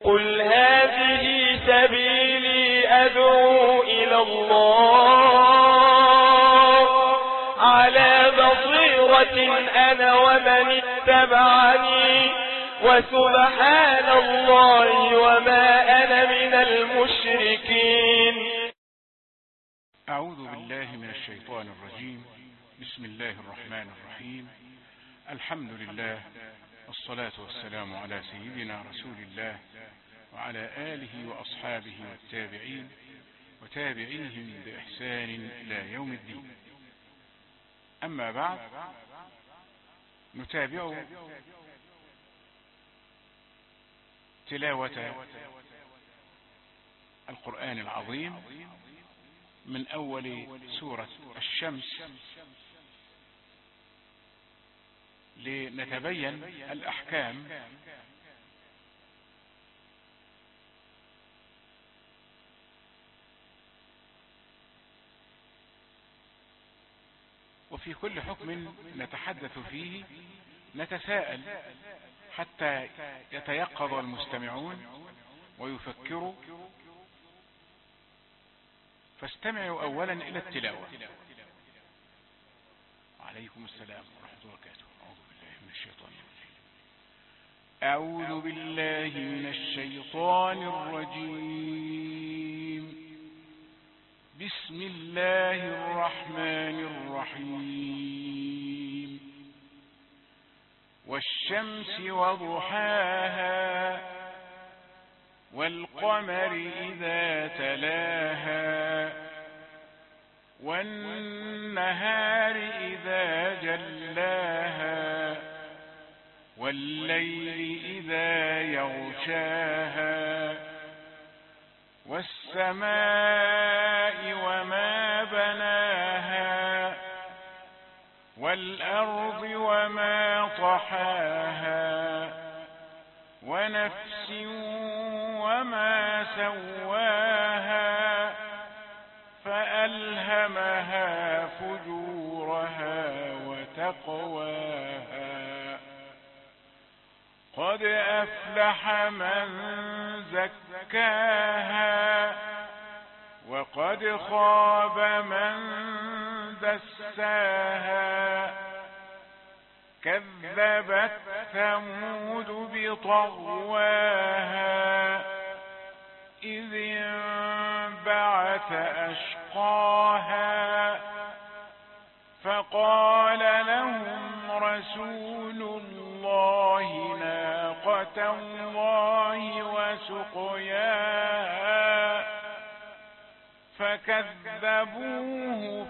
قل هذه سبيلي أدعو إلى الله على بصيرة أنا ومن اتبعني وسبحان الله وما أنا من المشركين. أعوذ بالله من الشيطان الرجيم. بسم الله الرحمن الرحيم. الحمد لله والصلاة والسلام على سيدنا رسول الله وعلى آله وأصحابه والتابعين وتابعيهم بإحسان إلى يوم الدين. أما بعد، نتابع تلاوة القرآن العظيم من أول سورة الشمس لنتبين الأحكام وفي كل حكم نتحدث فيه نتساءل حتى يتيقظ المستمعون ويفكروا. فاستمعوا أولا إلى التلاوة. عليكم السلام ورحمة الله وبركاته. أعوذ بالله من الشيطان الرجيم. بسم الله الرحمن الرحيم. والشمس وضحاها والقمر إذا تلاها والنهار إذا جلاها والليل إذا يغشاها والسماء وما بناها والأرض وما طحاها ونفس وما سواها فألهمها فجورها وتقواها. قد أفلح من زكاها وقد خاب من دساها. كذبت ثمود بطغواها إذ انبعث أشقاها فقال لهم رسول الله ناقة الله وسقياها فكذبوه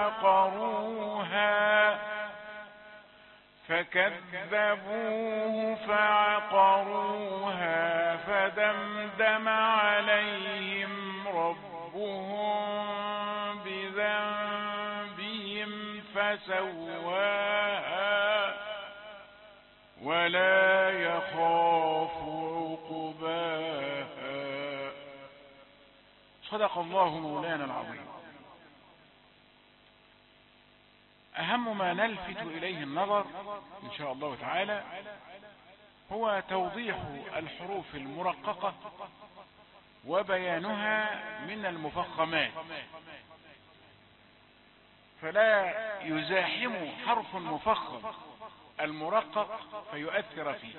فعقروها فدمدم عليهم ربهم بذنبهم فسواها ولا يخاف عقباها. صدق الله مولانا العظيم. أهم ما نلفت إليه النظر إن شاء الله تعالى هو توضيح الحروف المرققة وبيانها من المفخمات، فلا يزاحم حرف مفخم المرقق فيؤثر فيه.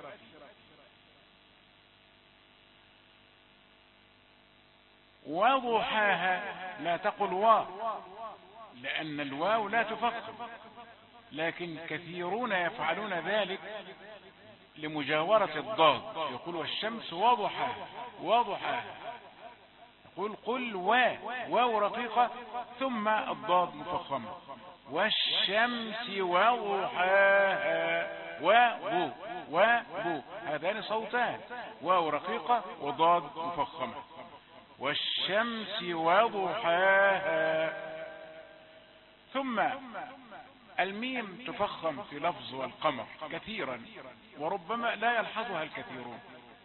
وضحاها لا تقل واو، لأن الواو لا تفخم، لكن كثيرون يفعلون ذلك لمجاورة الضاد. يقول والشمس وضحاها وضحاها، يقول قل واو رقيقة ثم الضاد مفخمة. والشمس وضحاها وبو هذان صوتان، واو رقيقة وضاد مفخمة. والشمس وضحاها. ثم الميم تفخم في لفظ والقمر كثيرا وربما لا يلحظها الكثيرون.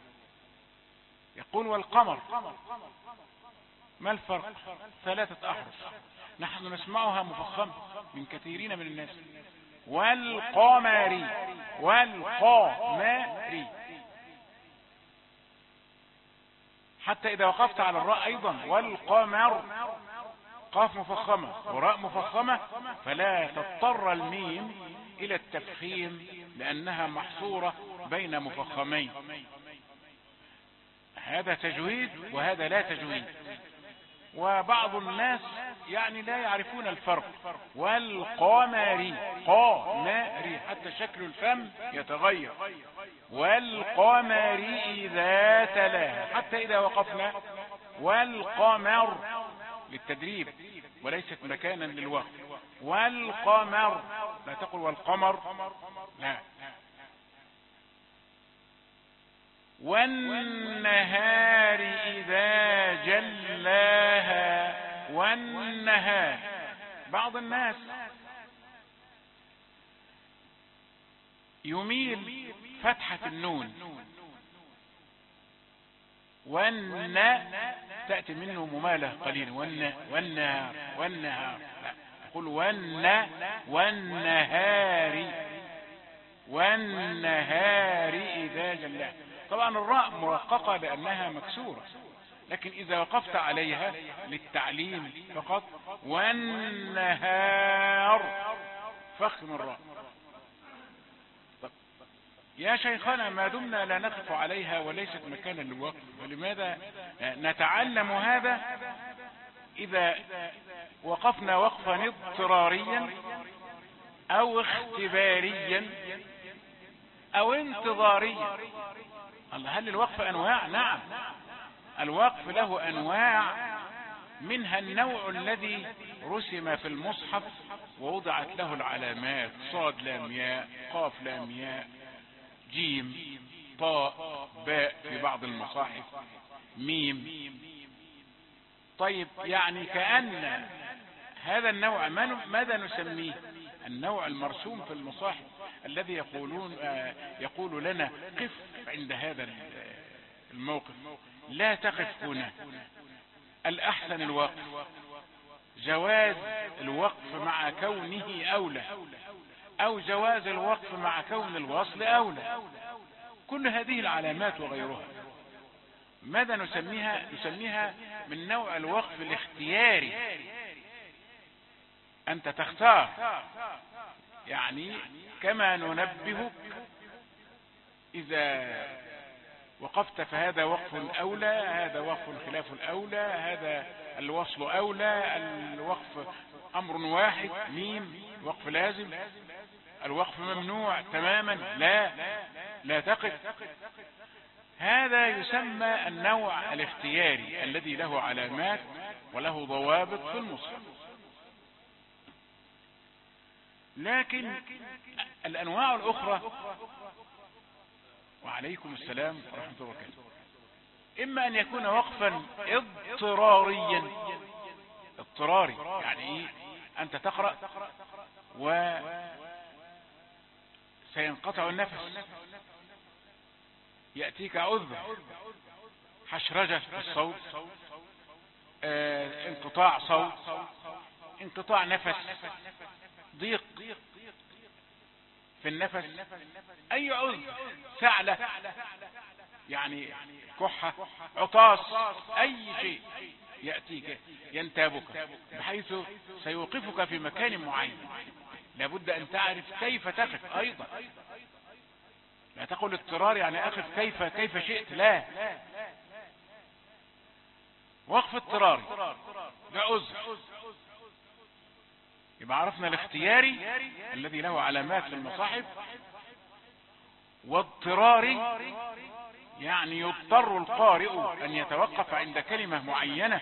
يقول والقمر، ما الفرق؟ 3 أحرف نحن نسمعها مفخمة من كثيرين من الناس. والقمر حتى إذا وقفت على الراء أيضا والقمر، قاف مفخمة وراء مفخمة، فلا تضطر الميم إلى التفخيم لأنها محصورة بين مفخمين. هذا تجويد وهذا لا تجويد. وبعض الناس يعني لا يعرفون الفرق. والقمر، قمر، حتى شكل الفم يتغير. والقمر إذا تلاها، حتى إذا وقفنا والقمر للتدريب وليست مكانا للوقف. والقمر، لا تقل والقمر، لا. والنهار إذا جلاها، والنهار. بعض الناس يميل فتحة النون، تأتي منه ممالة قليلا، والنهار، والنهار، لا، يقول والنهار، والنهار إذا جلاها. طبعا الراء مرققة لأنها مكسورة، لكن إذا وقفت عليها للتعليم فقط والنهار فخم الراء. طب يا شيخنا ما دمنا لا نقف عليها وليست مكانا للوقف، ولماذا نتعلم هذا إذا وقفنا وقفا اضطراريا أو اختباريا أو انتظاريا؟ الله، هل الوقف أنواع؟ نعم، الوقف له أنواع، منها النوع الذي رسم في المصحف ووضعت له العلامات، صاد لام ياء، قاف لام ياء، جيم طاء باء في بعض المصاحف، ميم. طيب يعني كأن هذا النوع ماذا نسميه؟ النوع المرسوم في المصاحف الذي يقول لنا قف عند هذا الموقف، لا تقف هنا. الأحسن الوقف، جواز الوقف مع كونه أولى، أو جواز الوقف مع كون الوصل أولى. كل هذه العلامات وغيرها ماذا نسميها؟ نسميها من نوع الوقف الاختياري. أنت تختار، يعني كما ننبهك إذا وقفت فهذا وقف أولى، هذا وقف خلاف الأولى، هذا الوصل أولى، الوقف أمر واحد، ميم وقف لازم، الوقف ممنوع تماما، لا تقف. هذا يسمى النوع الاختياري الذي له علامات وله ضوابط في المصحف. لكن الأنواع الأخرى، وعليكم السلام ورحمة الله وبركاته، إما أن يكون وقفا اضطراريا، اضطراري يعني إيه؟ أنت تقرأ وسينقطع النفس، يأتيك عذر، حشرجة في الصوت، انقطاع صوت، انقطاع نفس، ضيق في النفس، أي عذر، سعلة يعني كحة، عطاس، أي شيء يأتيك ينتابك بحيث سيوقفك في مكان معين. لابد أن تعرف كيف تقف أيضا، لا تقول اضطرار يعني أقف كيف شئت، لا، وقف اضطراري بعذر. يبقى عرفنا الاختياري الذي له علامات في المصاحف، واضطراري يعني يضطر القارئ أن يتوقف عند كلمة معينة،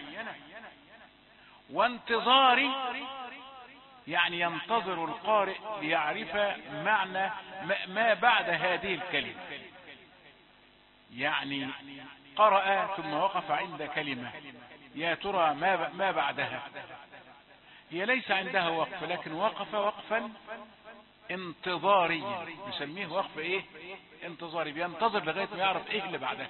وانتظاري يعني ينتظر القارئ ليعرف معنى ما بعد هذه الكلمة. يعني قرأ ثم وقف عند كلمة، يا ترى ما بعدها؟ هي ليس عندها وقف، لكن وقف وقفا انتظاريا، نسميه وقف ايه؟ انتظاري، بينتظر لغاية ما يعرف ايه اللي بعدها.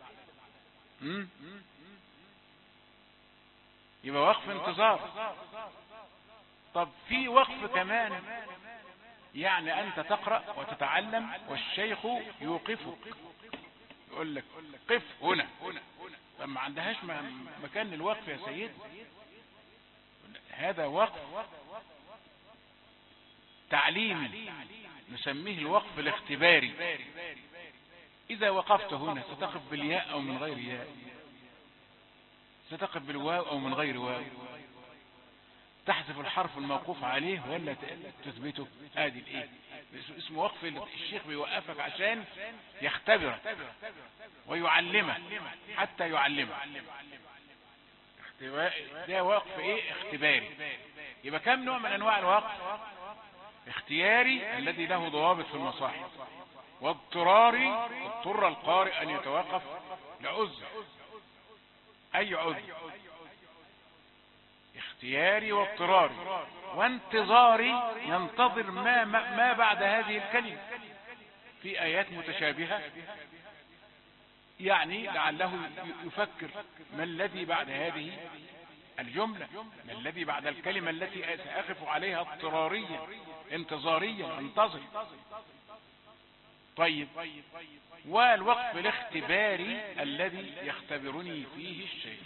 يبقى وقف انتظار. طب في وقف كمان، يعني أنت تقرأ وتتعلم والشيخ يوقفك، يقول لك قف هنا. طب ما عندهاش مكان للوقف يا سيدي. هذا وقف تعليمي نسميه الوقف الاختباري. إذا وقفت هنا ستقف بالياء أو من غير ياء، ستقف بالواو أو من غير واو، تحذف الحرف الموقوف عليه ولا تثبته. ادي الايه اسمه وقف الشيخ بيوقفك عشان يختبرك ويعلمك حتى يعلمك. ده وقف ايه اختباري. يبقى كم نوع من انواع الوقف؟ اختياري الذي له ضوابط في المصاحف، واضطراري اضطر القارئ ان يتوقف لعذر، اي عذر، اختياري واضطراري، وانتظاري ينتظر ما بعد هذه الكلمة في آيات متشابهة، يعني لعله يفكر ما الذي بعد هذه الجملة، ما الذي بعد الكلمة التي سأقف عليها اضطراريا انتظاريا انتظر. طيب، والوقف الاختباري الذي يختبرني فيه الشيخ.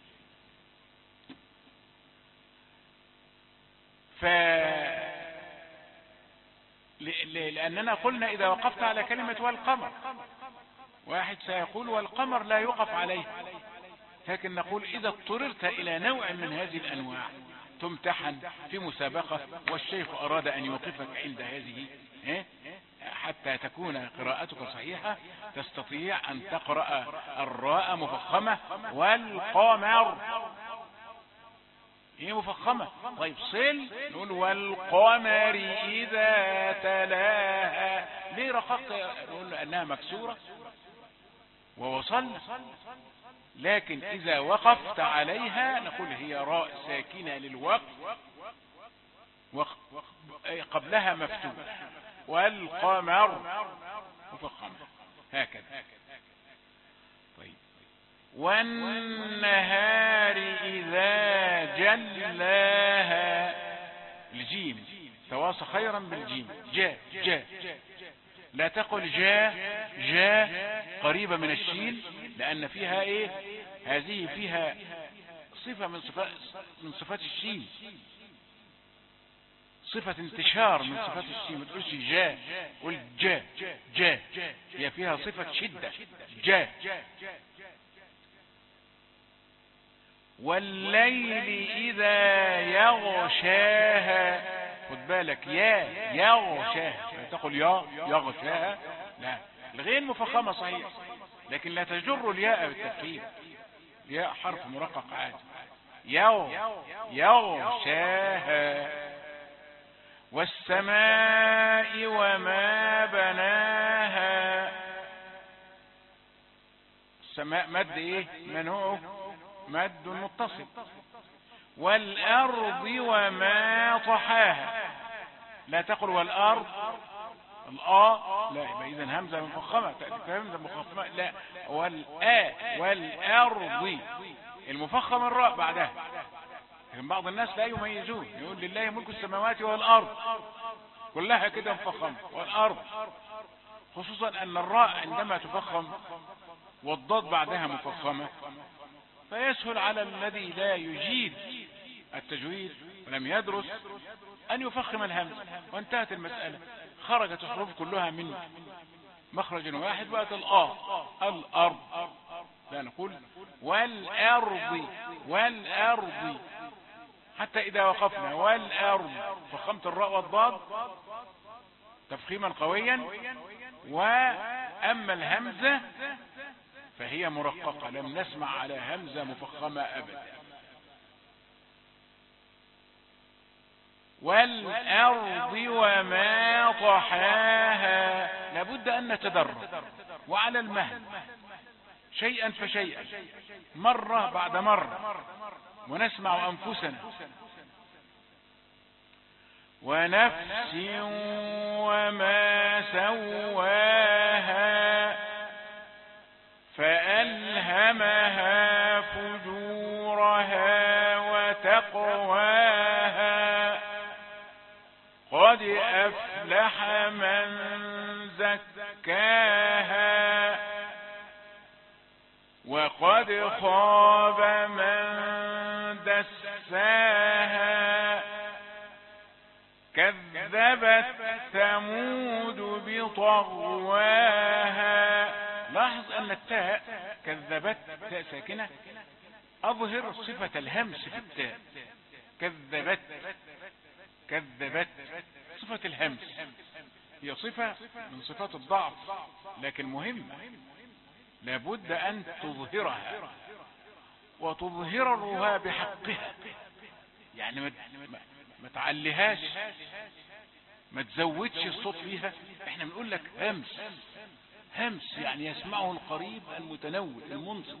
لأننا قلنا إذا وقفت على كلمة والقمر، واحد سيقول والقمر لا يقف عليه، لكن نقول إذا اضطررت إلى نوع من هذه الأنواع تمتحن في مسابقة والشيخ أراد أن يوقفك عند هذه حتى تكون قراءتك صحيحة، تستطيع أن تقرأ الراء مفخمة والقمر هي مفخمة. طيب صل نقول والقمر إذا تلاها، ليه رققت؟ نقول لأنها مكسورة ووصلنا. لكن إذا وقفت عليها نقول هي راء ساكنة للوقف قبلها مفتوح، والقمر مفخمة هكذا. طيب، والنهار إذا جلاها، الجيم تواصى خيرا بالجيم، جاء جاء، لا تقل جاء جاء قريبة من الشين، لأن فيها ايه؟ هذه فيها صفة من صفات الشين، صفة انتشار من صفات الشين. ما تقولش جاء، قل جاء جاء، هي فيها صفة شدة جاء. والليل إذا يغشاها، خد بالك يا يغشاها، لا تقل يا يغشاها، لا، الغين مفخمة صحيح لكن لا تجر الياء بالتفخيم، الياء حرف مرقق عادي. يغشاها، والسماء وما بناها، السماء مد ايه منوعه؟ مد متصل. والأرض وما طحاها، لا تقل والأرض لا، يبقى إذن همزة مفخمة، همزة مفخمة، لا، والأرض المفخم الراء بعدها. لكن بعض الناس لا يميزون، يقول لله ملك السماوات والأرض كلها كده مفخمة، والأرض، خصوصا أن الراء عندما تفخم والضاد بعدها مفخمة فيسهل على الذي لا يجيد التجويد ولم يدرس أن يفخم الهمز وانتهت المسألة، خرجت الحروف كلها من مخرج واحد بقت الأرض. لا، نقول والأرض حتى إذا وقفنا والأرض فخمت الراء والضاد تفخيما قويا، وأما الهمزة فهي مرققة، لم نسمع على همزة مفخمة أبدا. والأرض وما طحاها، لابد أن نتدرج وعلى المهل شيئا فشيئا، مرة بعد مرة، ونسمع أنفسنا. ونفس وما سواها فألهمها فجورها وتقواها، قد أفلح من زكاها، وقد فقد خاب من دساها كذبت ثمود بطغواها. لاحظ أن التاء كذبت تاء ساكنة أظهر صفة الهمس في التاء. كذبت صفة الهمس هي صفة من صفات الضعف، لكن مهمة لابد أن تظهرها وتظهرها بحقها، يعني ما تعليهاش، ما تزودش الصوت فيها. احنا بنقول لك همس يعني يسمعه القريب المتنوع المنصت.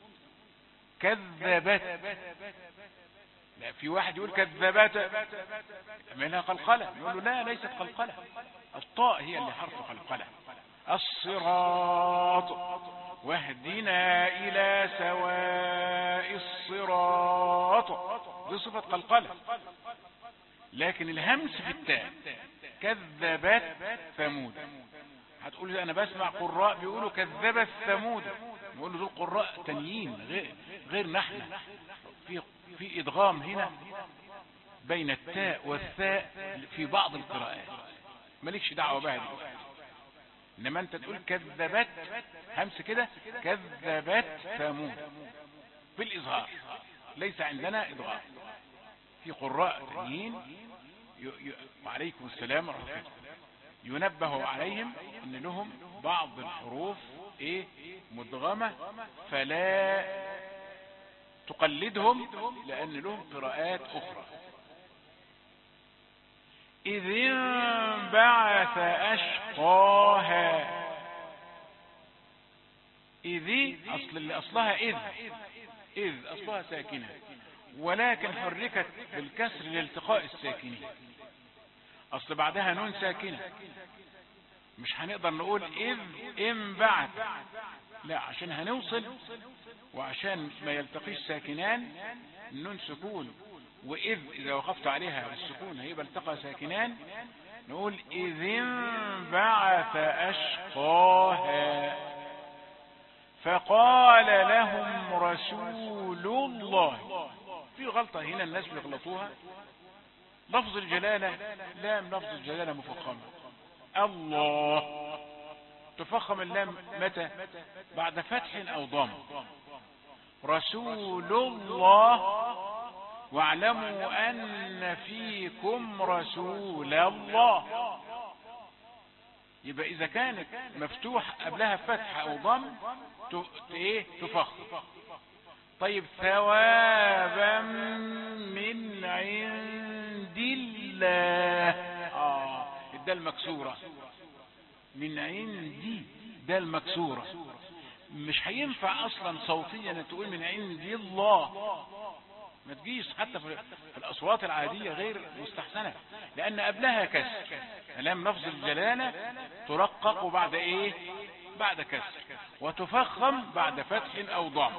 كذبت، لا في واحد يقول كذبت منها قلقلة، يقول له لا ليست قلقلة، الطاء هي اللي حرف قلقلة. الصراط واهدنا إلى سواء الصراط دي صفة قلقلة، لكن الهمس في التاء. كذبت ثمود. هتقول انا بسمع قراء بيقولوا كذبت ثمود، نقول له دول قراء تانيين غير نحن. في ادغام هنا بين التاء والثاء في بعض القراءات، مالكش دعوه بها دي. انما انت تقول كذبت همس كده، كذبت ثمود بالاظهار، ليس عندنا ادغام. في قراء تانيين وعليكم السلام ورحمه الله ينبه عليهم ان لهم بعض الحروف مدغمة، فلا تقلدهم لان لهم قراءات اخرى. اذ انبعث اشقاها. اذ اصلها اذ اصلها ساكنة، ولكن حركت بالكسر لالتقاء الساكنين. اصل بعدها نون ساكنة، مش هنقدر نقول اذ انبعث، لا عشان هنوصل وعشان ما يلتقيش ساكنان النون سكون، واذ اذا وقفت عليها بالسكون هيبقى التقى ساكنان، نقول اذ انبعث اشقاها فقال لهم رسول الله. في غلطة هنا الناس بيغلطوها، لفظ الجلالة لام لفظ الجلالة مفخمة، الله تفخم اللام متى؟ بعد فتح او ضم. رسول الله واعلموا ان فيكم رسول الله. يبقى اذا كانت مفتوح قبلها فتح او ضم تفخم. طيب ثوابا من عند الله، الدال مكسورة، من عندي دال مكسورة، مش هينفع اصلا صوتيا ان تقول من عند الله، ما تجيش حتى في الاصوات العادية غير مستحسنة، لان قبلها كسر. لام لفظ الجلالة ترقق بعد بعد كسر، وتفخم بعد فتح او ضم.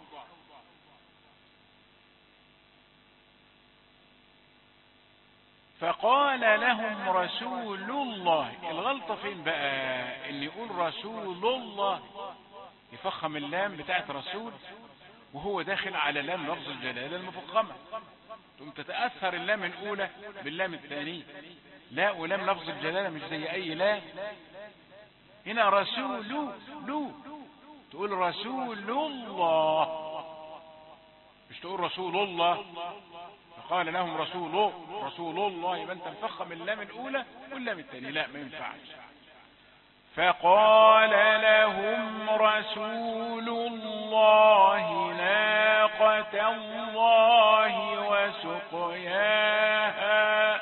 فقال لهم رسول الله. الغلطة فين بقى؟ ان يقول رسول الله يفخم اللام بتاعت رسول وهو داخل على لام لفظ الجلالة المفخمة، ثم تتأثر اللام الاولى باللام الثانية. لا، ولام لفظ الجلالة مش زي اي لا، هنا رسول تقول رسول الله، مش تقول رسول الله. فقال لهم رسول الله، يبقى انت مفخم اللام الاولى واللام الثانيه، لا ما ينفعش. فقال لهم رسول الله ناقة الله وسقياها.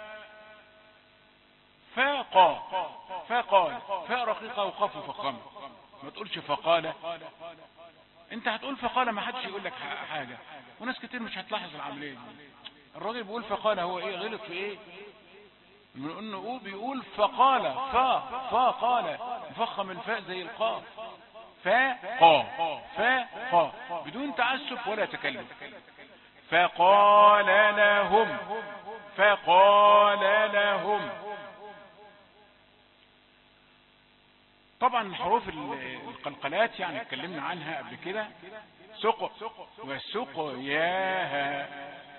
فقال فاء رقيقه وقاف فخمه، ما تقولش فقال. انت هتقول فقال ما حدش يقول لك حاجه، وناس كتير مش هتلاحظ العمليه دي. الراجل بيقول فقال، هو غلط في انه بيقول فقال فقال مفخم الفاء زي القاف، فقا بدون تعسف ولا تكلف. فقال لهم طبعا حروف القلقلات يعني اتكلمنا عنها قبل كده، سق وسقياها.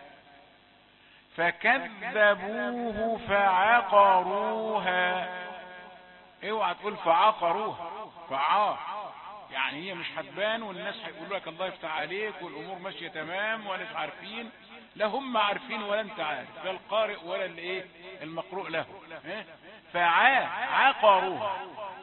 فكذبوه فعقروها. اوعى تقول فعقروها، يعني هي مش هتبان والناس هيقولوا لك الله يفتح عليك والامور ماشيه تمام ولا مش عارفين. لا هم عارفين ولا انت عارف، لا القارئ ولا الايه المقروء له. فعقروها.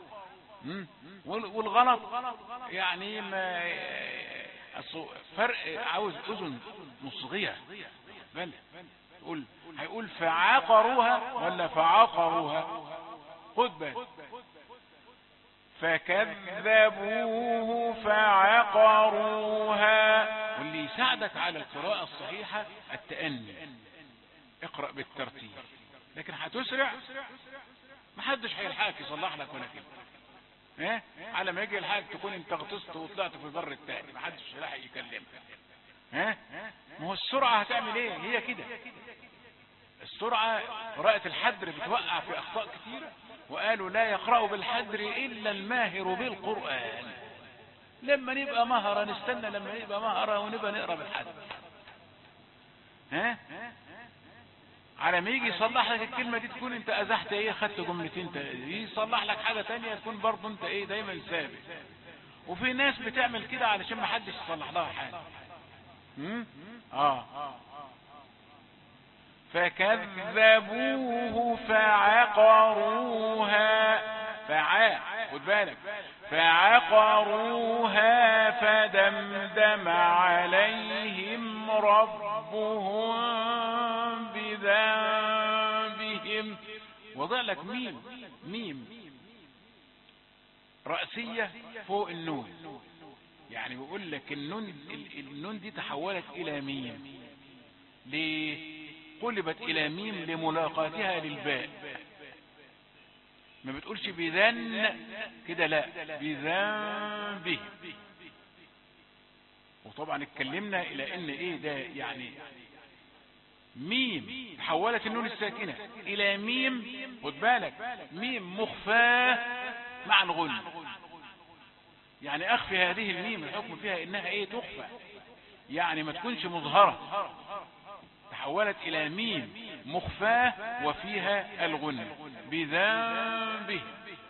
والغلط يعني ما فرق، عاوز اذن مصغية. بل هيقول فعقروها ولا فعقروها؟ خد بالك. فكذبوه فعقروها. واللي يساعدك على القراءة الصحيحة التأني، اقرأ بالترتيب، لكن هتسرع محدش هيلحقك يصلح لك ولا كلمة. على ما يجي الحاج تكون انت غطست وطلعت في البر التاني، محدش هيلحق يكلمك. ما هو السرعة هتعمل ايه؟ هي كده السرعة. قراءة الحدر بتوقع في اخطاء كثيرة، وقالوا لا يقرأ بالحدر الا الماهر بالقرآن. لما نبقى مهرة نستنى لما نبقى مهرة ونبقى نقرأ بالحدر. على ما يجي يصلح لك الكلمة دي تكون انت ازحت خدت جملتين، يصلح لك حاجة تانية تكون برضو انت دايما ثابت. وفي ناس بتعمل كده علشان ما حدش يصلح لها حاجة. فكذبوه فعقروها. خد بالك. فعقروها فدمدم عليهم ربهم بذنبهم. وضع لك ميم رأسية فوق النون، يعني بيقول لك النون دي تحولت الى ميم. ليه قلبت الى ميم؟ لملاقاتها للباء. ما بتقولش بذن كده، لا، بذنبه. وطبعا اتكلمنا الى ان ده يعني ميم تحولت النون الساكنة الى ميم. خد بالك، ميم مخفاة مع الغنة. يعني اخفي هذه الميم، الحكم فيها انها تخفى، يعني ما تكونش مظهرة. تحولت الى ميم مخفاة وفيها الغنة بذنبه.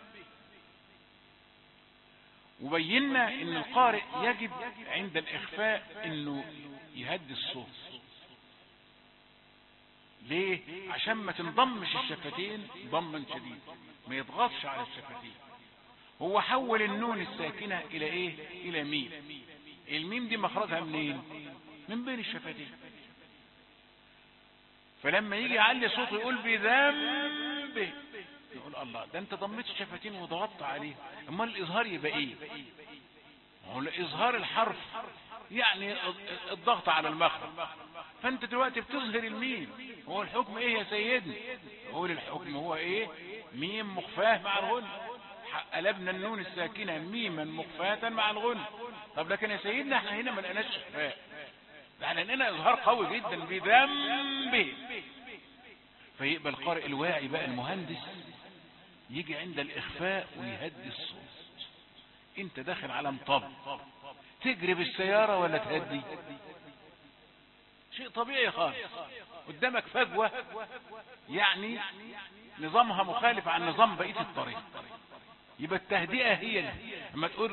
وبينا ان القارئ يجب عند الاخفاء انه يهدي الصوت. ليه؟ عشان ما تنضمش الشفتين ضما شديد، ما يضغطش على الشفتين. هو حول النون الساكنة الى الى ميم. الميم دي مخرجها منين؟ من بين الشفتين. فلما يجي يعلي صوته يقول بذنبه، يقول الله، ده انت ضميت الشفتين وضغطت عليه، اما الاظهار يبقى هو اظهار الحرف يعني الضغط على المخرج. فانت دلوقتي بتظهر الميم. هو الحكم يا سيدنا؟ هو الحكم هو ميم مخفاه مع الغنة. قلبنا النون الساكنة ميما مخفاة مع الغنة. طب لكن يا سيدنا احنا هنا ما لقناش اخفاء، يعني لقينا اظهار قوي جدا بذنبه. فيبقى القارئ الواعي بقى المهندس يجي عند الاخفاء ويهدي الصوت. انت داخل على مطب، تجري بالسيارة ولا تهدي؟ شيء طبيعي خالص. قدامك فجوة يعني نظامها مخالف عن نظام بقية الطريق، يبقى التهدئة هي لما تقول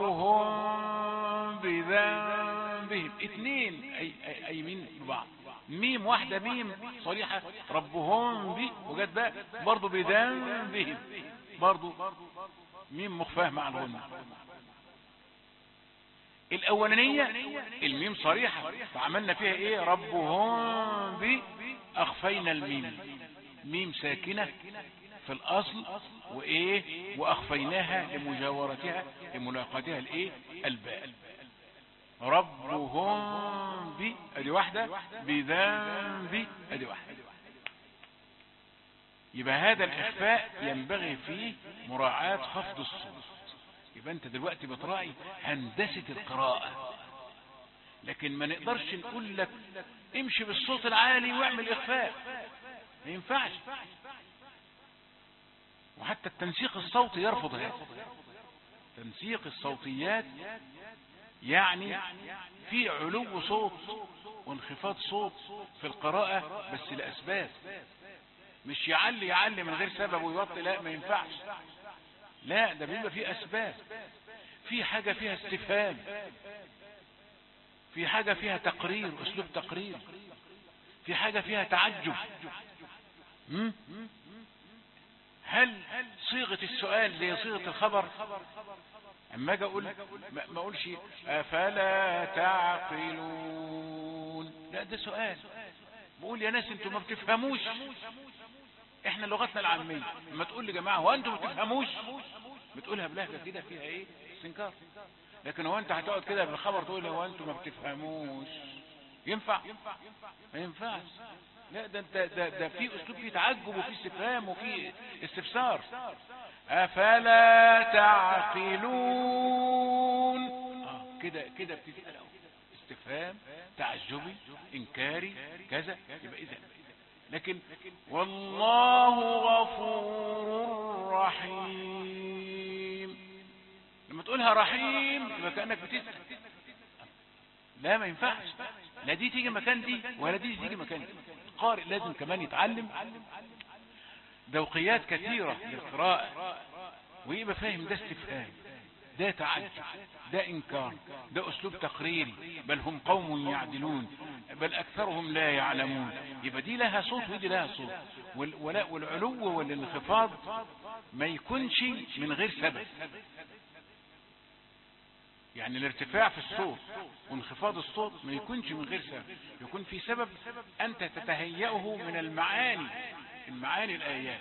ربهم بذنبهم. اتنين اي مين ببعض، ميم واحدة ميم صريحة ربهم وجد بقى برضو بذنبهم، برضو ميم مخفاه مع الغنة. الاولانية الميم صريحة فعملنا فيها ربهم اخفينا الميم، ميم ساكنة في الاصل واخفيناها لمجاورتها لملاقاتها الباء. ربهم ادي واحدة، بذنب ادي واحدة. يبقى هذا الاخفاء ينبغي فيه مراعاة خفض الصوت. يبقى انت دلوقتي بتراعي هندسة القراءة، لكن ما نقدرش نقول لك امشي بالصوت العالي واعمل اخفاء، ما ينفعش. وحتى التنسيق الصوتي يرفض هذا. تنسيق الصوتيات يعني في علو صوت وانخفاض صوت في القراءة، بس لأسباب، مش يعلي من غير سبب ويوطي، لا ما ينفعش، لا ده بيبقى فيه أسباب. في حاجة فيها استفهام، في حاجة فيها تقرير، أسلوب تقرير، في حاجة فيها تعجب. هل صيغة السؤال زي صيغة الخبر؟ اما اجي اقول ما اقولش افلا تعقلون، لا ده سؤال، بقول يا ناس انتوا ما بتفهموش. احنا لغتنا العامية لما تقول لي جماعة هو انتوا ما بتفهموش، بتقولها بلهجة كده فيها ايه؟ استنكار. لكن هو انت هتقعد كده بالخبر تقول هو انتوا ما بتفهموش، ينفع؟ ما ينفعش. لا ده انت ده في اسلوب فيه تعجب وفيه استفهام وفيه استفسار. افلا تعقلون، كده بتسأل استفهام تعجبي انكاري كذا، يبقى اذا. لكن والله غفور رحيم، لما تقولها رحيم يبقى كأنك بتسأل. لا ما ينفعش، لا دي تيجي مكان دي ولا دي تيجي مكان دي. القارئ لازم كمان يتعلم ذوقيات كثيرة للقراءة ويبقى فاهم ده استفهام، ده تعجب، ده انكار، ده اسلوب تقريري، بل هم قوم يعدلون، بل اكثرهم لا يعلمون. يبقى دي لها صوت ودي لها صوت. والعلو والانخفاض ما يكونش من غير سبب. يعني الارتفاع في الصوت وانخفاض الصوت ما يكونش من غير سبب، يكون في سبب انت تتهيئه من المعاني الآيات.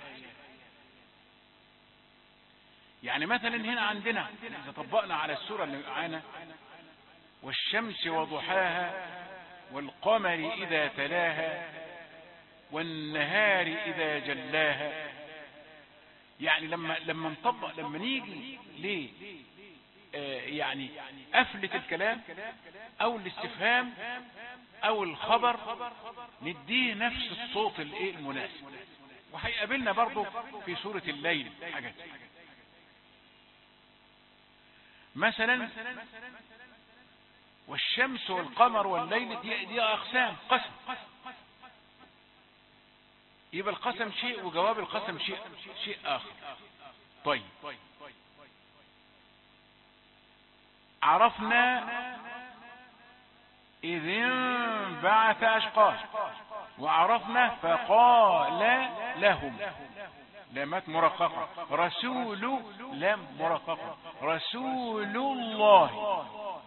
يعني مثلا هنا عندنا إذا طبقنا على السورة اللي معانا والشمس وضحاها والقمر إذا تلاها والنهار إذا جلاها، يعني لما نطبق، لما نيجي ليه يعني قفلة الكلام او الاستفهام او الخبر نديه نفس الصوت المناسب. وهيقابلنا برضو في سورة الليل حاجات مثلا والشمس والقمر والليل، دي اقسام، قسم، يبقى القسم شيء وجواب القسم شيء اخر. طيب عرفنا إذ انبعث أشقاه، وعرفنا فقال لهم، لامات مرققة، رسول لام مرققة، رسول الله،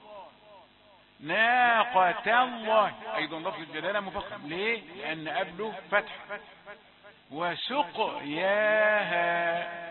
ناقة الله أيضا لفظ الجلالة مفخم. ليه؟ لأن قبله فتح. وسقياها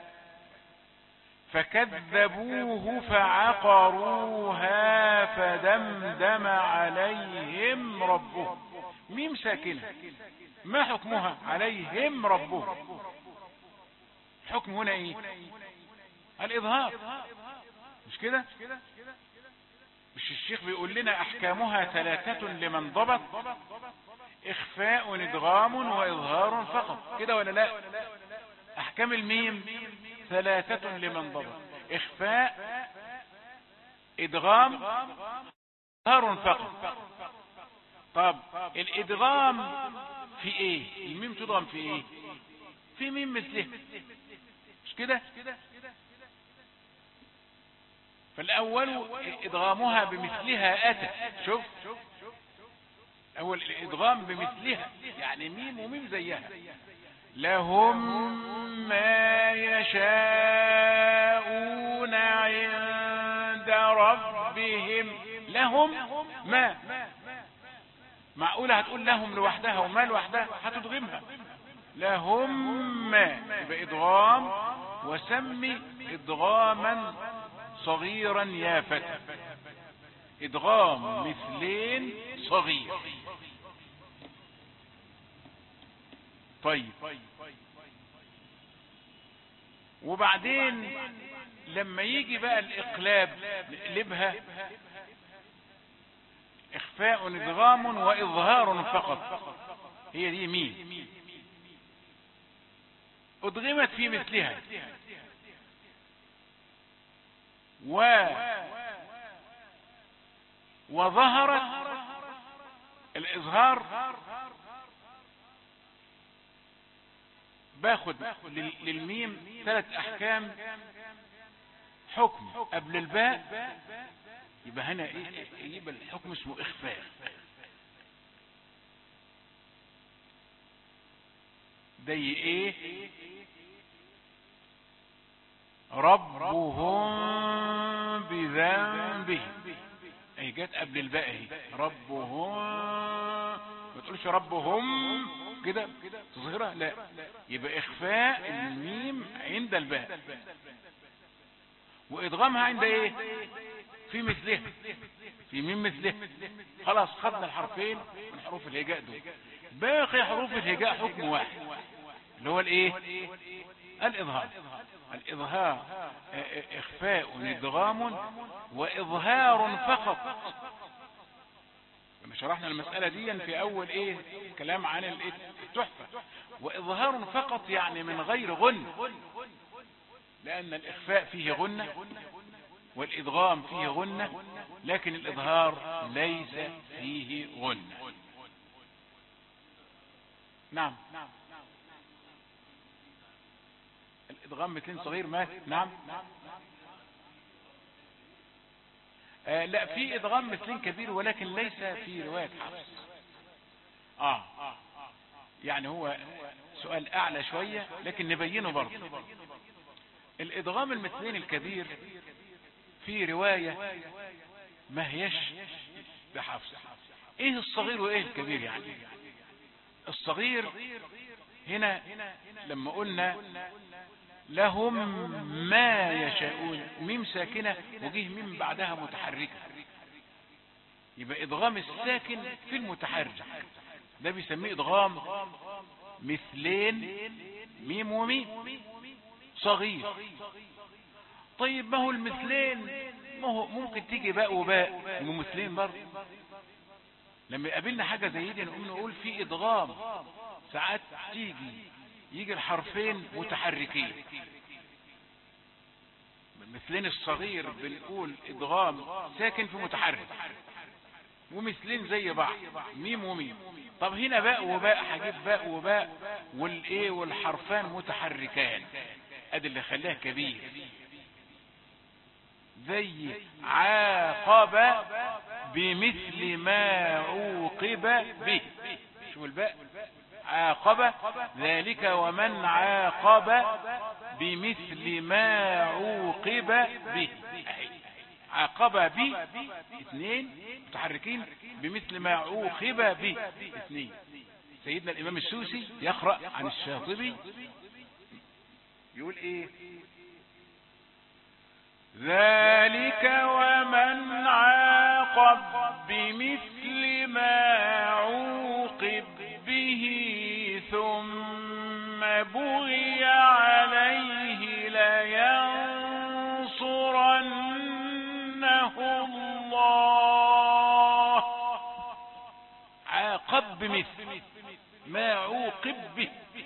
فكذبوه فعقروها فدمدم عليهم ربهم، ميم ساكنة، ما حكمها؟ عليهم ربهم. الحكم هنا ايه؟ الإظهار، مش كده؟ مش الشيخ بيقول لنا أحكامها 3 لمن ضبط؟ إخفاء إدغام وإظهار فقط، كده ولا لا؟ أحكام الميم 3 لمن ضبط: إخفاء، إدغام، إظهار فقط. طب الإدغام في إيه؟ الميم تدغم في إيه؟ في ميم مثله، مش كده؟ فالأول إدغامها بمثلها أتى، شوف أول الإدغام بمثلها يعني ميم وميم زيها. لهم ما يشاءون عند ربهم، لهم ما، معقولة هتقول لهم لوحدها وما لوحدها؟ هتدغمها. لهم ما يبقى إدغام، وسمي إدغاما صغيرا يا فتى، إدغام مثلين صغير. طيب وبعدين لما يجي بقى الإقلاب نقلبها إخفاء إدغام وإظهار فقط، هي دي مين؟ أدغمت في مثلها وظهرت الإظهار، باخد للميم 3 أحكام. حكم قبل الباء، يبقى هنا ايه؟ يبقى الحكم اسمه إخفاء. زي ايه؟ ربهم بذنبهم، اهي جت قبل الباء اهي. ربهم، ما تقولش ربهم كده تظهرها، لا، يبقى إخفاء الميم عند الباء، وإدغامها عند ايه؟ في مثلها، في ميم مثلها. خلاص خدنا الحرفين من حروف الهجاء دول، باقي حروف الهجاء حكم واحد اللي هو الايه؟ الإظهار. الإظهار إخفاء إدغام وإظهار فقط. شرحنا المسألة دي في أول ايه كلام عن التحفة. وإظهار فقط يعني من غير غن، لأن الإخفاء فيه غنة والإدغام فيه غنة، لكن الإظهار ليس فيه غنة. نعم. الإدغام مثلين صغير مات. نعم. لا، في إدغام مثلين كبير، ولكن ليس في رواية حفص. يعني هو سؤال أعلى شوية، لكن نبينه برضه. الإدغام المثلين الكبير في رواية ما هيش بحفص. ايه الصغير وايه الكبير؟ يعني الصغير هنا لما قلنا لهم ما يشاءون، ميم ساكنة وجيه ميم بعدها متحركة، يبقى إدغام الساكن في المتحرك، ده بيسميه إدغام مثلين، ميم وميم صغير. طيب ما هو المثلين ما هو ممكن تيجي باء وباء ومثلين برضه. لما يقابلنا حاجة زي دي نقول في إدغام ساعات يجي الحرفين متحركين. مثلين الصغير بنقول إدغام ساكن في متحرك، ومثلين زي بعض ميم وميم. طب هنا باء وباء، هجيب باء وباء والايه والحرفان متحركان، ادي اللي خلاه كبير. زي عاقب بمثل ما عوقب به، شوف الباء عاقب ذلك ومن عاقب بمثل ما عوقب به. عاقب بي اثنين متحركين، بمثل ما عوقب به اثنين. سيدنا الامام السوسي يقرأ عن الشاطبي يقول ايه؟ ذلك ومن عاقب بمثل ما عوقب به ثم بغي عليه لينصرنه الله. عاقب بمثل ما عوقب به،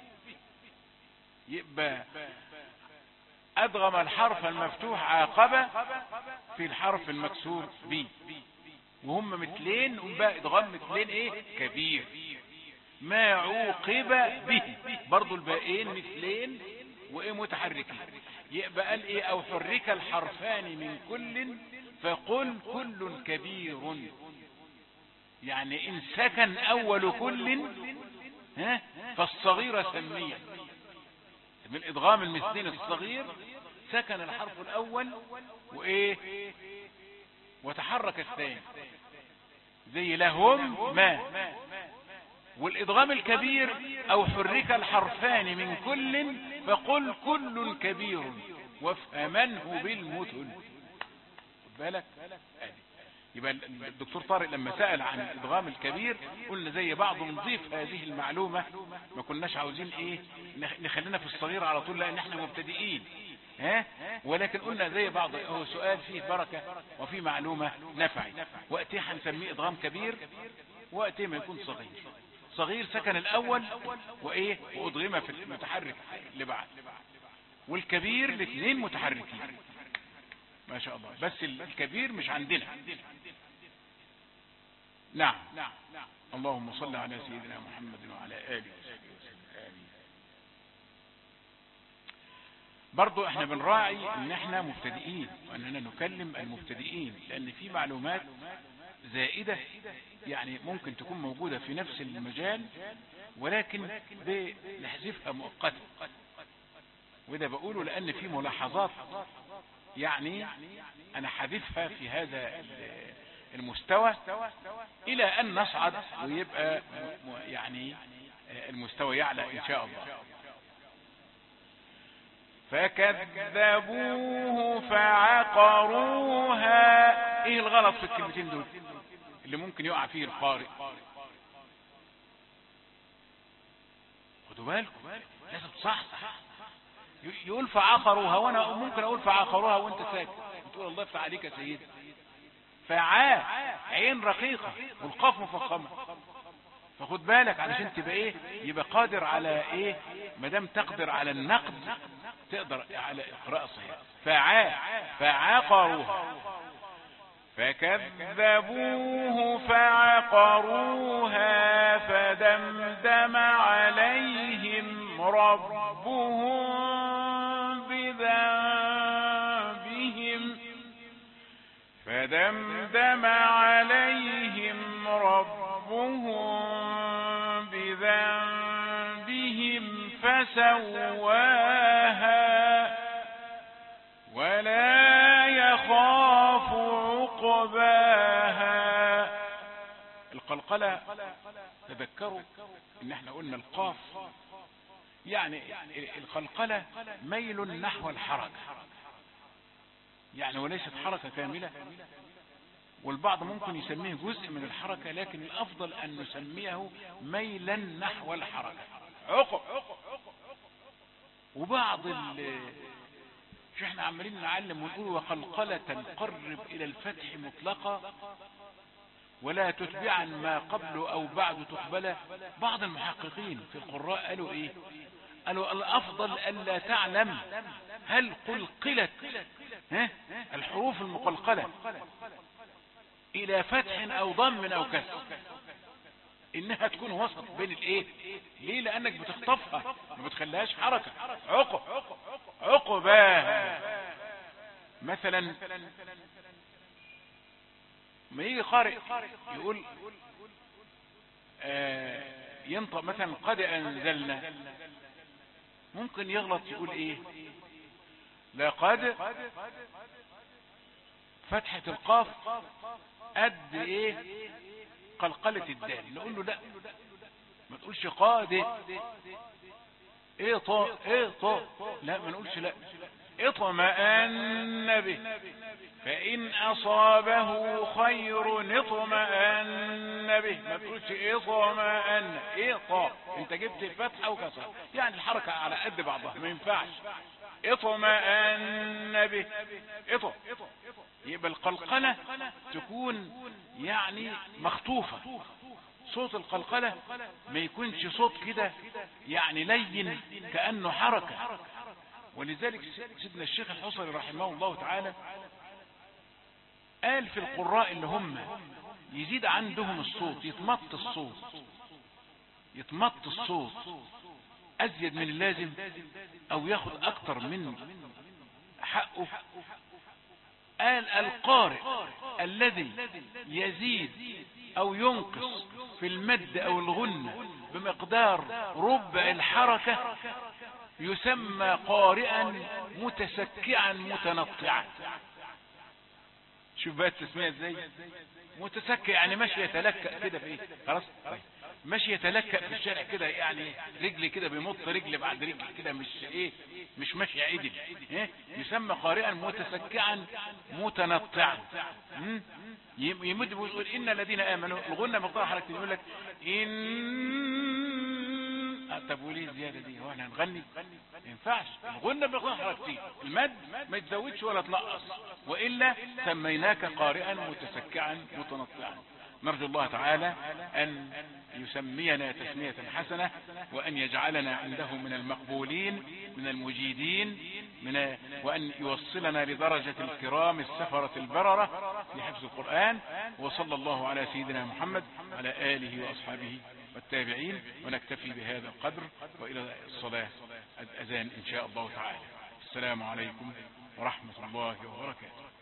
يبقى أدغم الحرف المفتوح عاقب في الحرف المكسور بي، وهم مثلين، وبقى إدغام مثلين ايه كبير. ما عوقب به برضو الباقين مثلين وايه متحركين، يبقى قال ايه؟ او حرك الحرفان من كل فقل كل كبير، يعني ان سكن اول كل فالصغير سميا. من إدغام المثلين الصغير سكن الحرف الأول وإيه وتحرك الثاني، زي لهم ما. والإدغام الكبير أو حرك الحرفان من كل فقل كل كبير وافهمنه بالمثل. بالك يبقى الدكتور طارق لما سأل عن الإدغام الكبير قلنا زي بعض نضيف هذه المعلومة، ما كناش عاوزين ايه نخلينا في الصغير على طول لان احنا مبتدئين، ولكن قلنا زي بعض هو سؤال فيه بركة وفيه معلومة نفعي. وقتها هنسميه إدغام كبير، وقتها ما يكون صغير سكن الاول وايه وادغم في المتحرك اللي بعد، والكبير الاثنين متحركين ما شاء الله، بس الكبير مش عندنا. نعم. اللهم صل على سيدنا محمد وعلى آله وصحبه وسلم. آمين. برضو احنا بنراعي ان احنا مبتدئين واننا نكلم المبتدئين، لان في معلومات زائدة يعني ممكن تكون موجودة في نفس المجال ولكن بنحذفها مؤقتا، وده بقوله لان في ملاحظات يعني انا حذفها في هذا المستوى الى ان نصعد ويبقى يعني المستوى يعلى ان شاء الله. فكذبوه فعقروها. ايه الغلط في الكلمتين دول اللي ممكن يقع فيه القارئ؟ خدوا بالكم لازم تصحصح. يقول فعقروها وانا ممكن اقول فعقروها وانت ساكت وتقول الله يفتح عليك يا سيدي. فعاء عين رقيقة والقاف مفخمة، فخد بالك علشان تبقى ايه يبقى قادر على ايه، مدام تقدر على النقد تقدر على القراءة الصحيحة. فعاء فعقروها. فكذبوه فعقروها فدمدم عليهم ربهم بذنبهم فسواها ولا يخاف عقباها. القلقلة تذكروا ان احنا قلنا القاف يعني القلقلة ميل نحو الحركة يعني وليست حركة كاملة، والبعض ممكن يسميه جزء من الحركة، لكن الافضل ان نسميه ميلا نحو الحركة عقب. وبعض شو احنا عمالين نعلم ونقول وقلقلة قرب الى الفتح مطلقة ولا تتبعا ما قبله او بعد تقبله. بعض المحققين في القراء قالوا ايه، قالوا الافضل الا تعلم هل قلقلت الحروف المقلقلة الى فتح او ضم او كسر، انها تكون وسط بين الايه. ليه؟ لانك بتخطفها ما بتخليهاش حركة. عقباها مثلا ما يجي قارئ يقول ينطق مثلا قد انزلنا، ممكن يغلط يقول ايه لقد فتحة القاف قد ايه قلقلة الدال، نقول له لا ما تقولش قاد ايه طا لا ما نقولش لا اطمأن به، فإن أصابه خير اطمأن به، ما تقولش اطمأن ايه طا، انت جبت الفتحة وكسر يعني الحركة على قد بعضها ما ينفعش. اطمأن به يبقى القلقلة تكون يعني مخطوفة، صوت القلقلة ما يكونش صوت كده يعني لين كأنه حركة. ولذلك سيدنا الشيخ الحصري رحمه الله تعالى قال في القراء اللي هم يزيد عندهم الصوت يتمط الصوت أزيد من اللازم أو ياخد أكتر من حقه، قال القارئ الذي يزيد أو ينقص في المد أو الغنة بمقدار ربع الحركة يسمى قارئا متسكعا متنطعا. شوف بقى التسمية ازاي، متسكع يعني ماشي يتلكأ كده في ايه، خلاص ماشي يتلكأ في الشارع كده يعني رجل كده بيمط رجل بعد رجل كده مش ايه مش ماشي عدل ايه، يسمى قارئا متسكعا متنطعا. يمد ويقول ان الذين امنوا الغنة مقدار حركة، يقول لك ان طب وليه الزيادة دي، هو احنا هنغني؟ ما ينفعش، الغنة مقدار حركتين، المد ما يتزودش ولا تنقص، والا سميناك قارئا متسكعا متنطعا. نرجو الله تعالى أن يسمينا تسمية حسنة، وأن يجعلنا عنده من المقبولين من المجيدين، وأن يوصلنا لدرجة الكرام السفرة البررة في حفظ القرآن. وصلى الله على سيدنا محمد على آله وأصحابه والتابعين. ونكتفي بهذا القدر، وإلى الصلاة الأذان إن شاء الله تعالى. السلام عليكم ورحمة الله وبركاته.